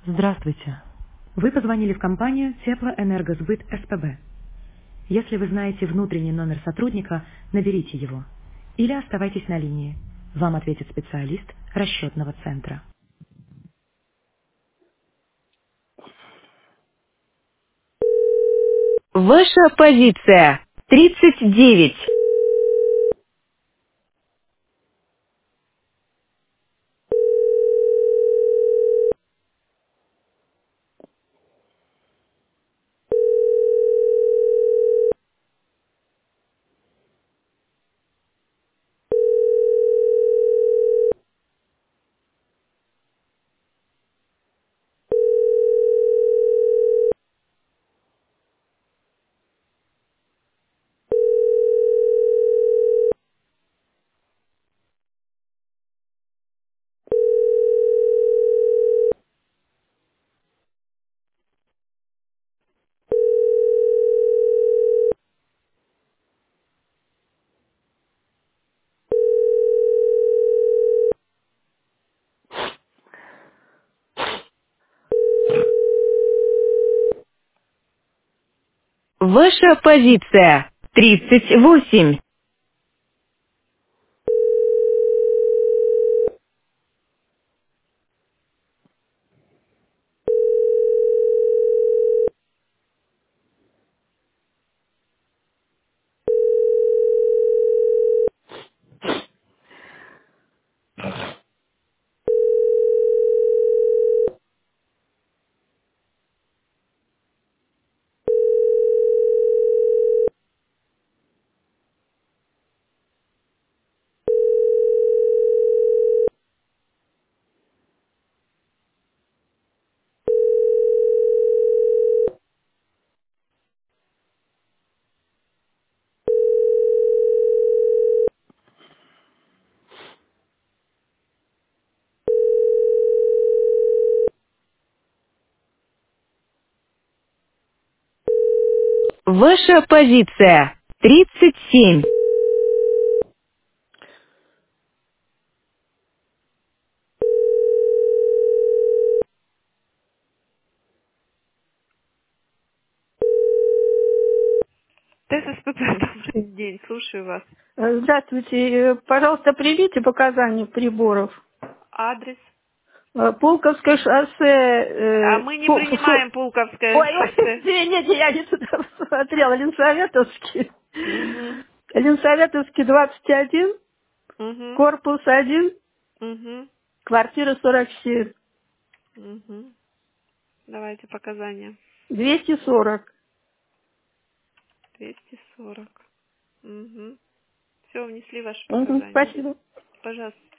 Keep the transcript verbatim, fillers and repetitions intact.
Здравствуйте. Вы позвонили в компанию Теплоэнергосбыт СПБ. Если вы знаете внутренний номер сотрудника, наберите его. Или оставайтесь на линии. Вам ответит специалист расчетного центра. Ваша позиция тридцать девять. Ваша позиция тридцать восемь. Ваша позиция тридцать семь. ТССПП, добрый день, слушаю вас. Э, Здравствуйте. Э, Пожалуйста, примите показания приборов. Адрес? Э, Пулковское шоссе. А э, мы не фу- фу- фу- принимаем Пулковское Ой, ой, шоссе. извините, я не туда посмотрела. Ленсоветовский. Угу, Ленсоветовский двадцать один, угу, корпус один, угу, квартира сорок семь, угу. Давайте показания. двести сорок. двести сорок. Угу. Все, внесли ваши Мгм, показания. спасибо. Пожалуйста.